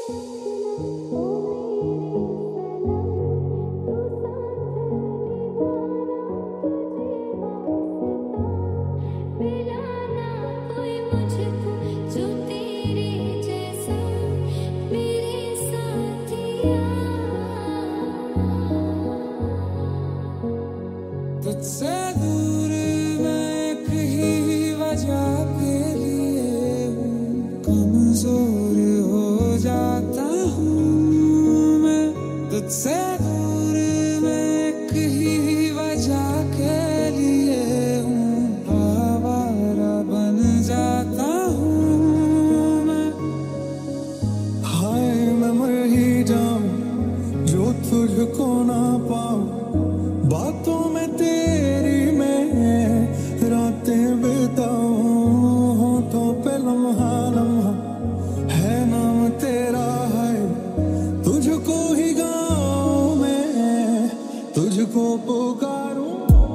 तुझसे दूर मैं एक ही वजह के लिए हूँ, कमजोर हो जाता हूँ मैं। तुझसे दूर मैं एक ही वजह के लिए हूँ, आवारा बन जाता हूँ मैं। हाय मैं मर ही जाऊं जो तुझको ना पाऊं, बातों में तेरी मैं रातें बिताऊं, होठों पे लम्हा लम्हा है नाम तेरा, है तुझको ही गाऊं मैं, तुझको पुकारूं।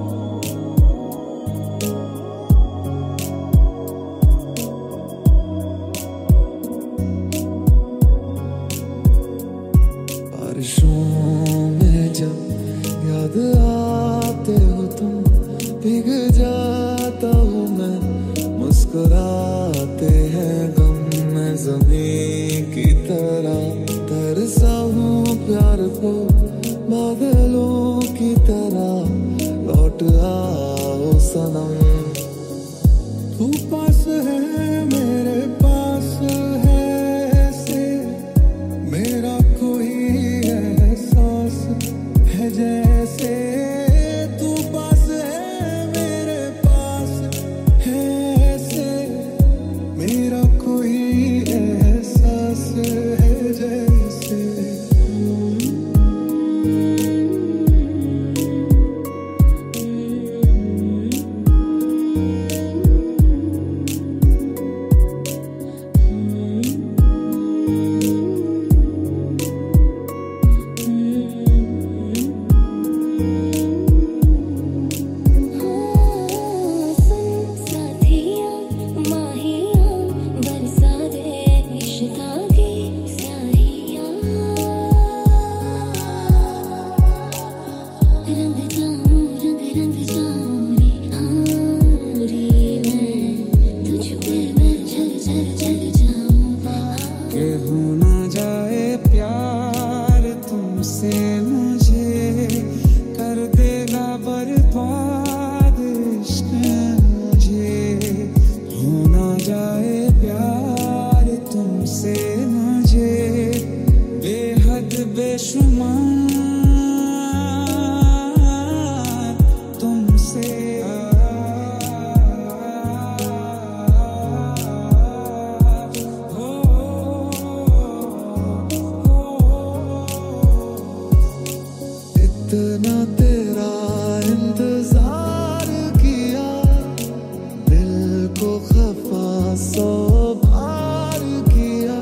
बारिशों में जब याद आते हो तुम, भीग जाता हूँ मैं, मुस्कुराते हैं गम में ज़मीं की तरह, तरसा हूँ प्यार को बादलों की तरह, लौट आओ सनम। तू पास है मेरे पास है ऐसे, मेरा कोई एहसास है जैसे, तू पास है मेरे पास है ऐसे, मेरा कोई एहसास है जैसे। बेशुमार तुमसे इतना तेरा इंतजार किया, दिल को खफा सौ बार किया,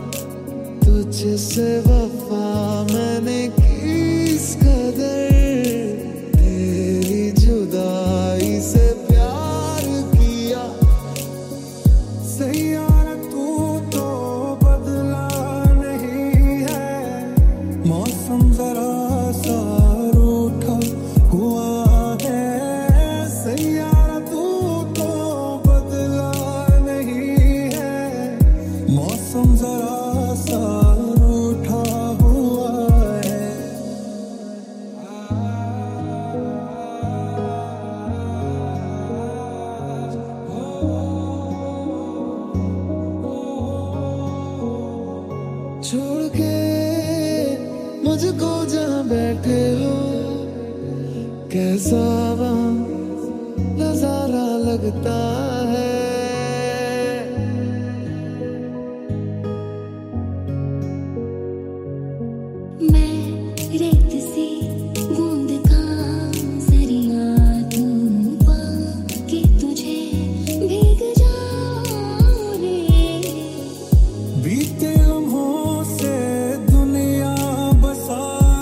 तुझसे वफा मैंने की इस कदर, तेरी जुदाई से प्यार किया। सैयारा तू तो बदला नहीं है, मौसम जरा सा रूठा हुआ है, सैयारा तू तो बदला नहीं है, मौसम जरा सा रूठा हुआ है। छोड़ के मुझको जहाँ बैठे हो, कैसा वहाँ नजारा लगता है। मैं रेत सी बूंद का जरिया तूफान कि तुझे भीग जाऊं रे, बीते लम्हों से दुनिया बसा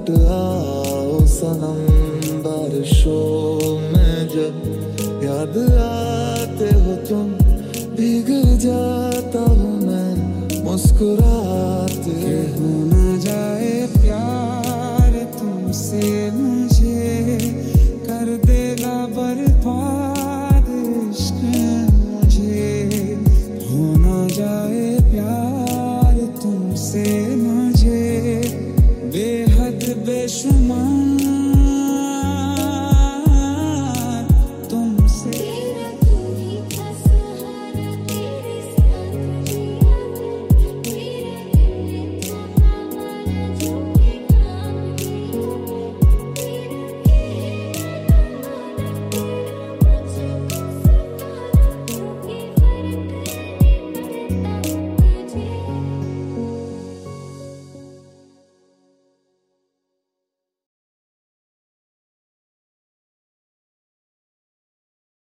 लौट आओ सनम, बारिशों में जब याद आते हो तुम, भीग जाता हूँ मैं मुस्कुराते। हो न जाए प्यार तुमसे मुझे, कर देगा बर्बाद इश्क मुझे। हो न जाए प्यार तुमसे मुझे, बेहद बेशुमार